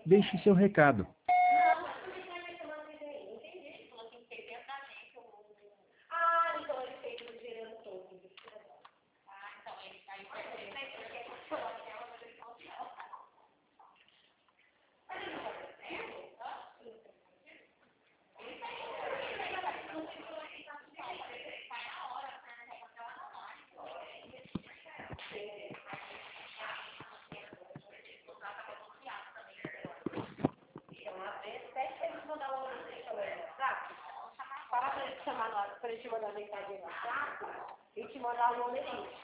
Deixe seu recado. Para ele te mandar mensagem no WhatsApp e te mandar o número.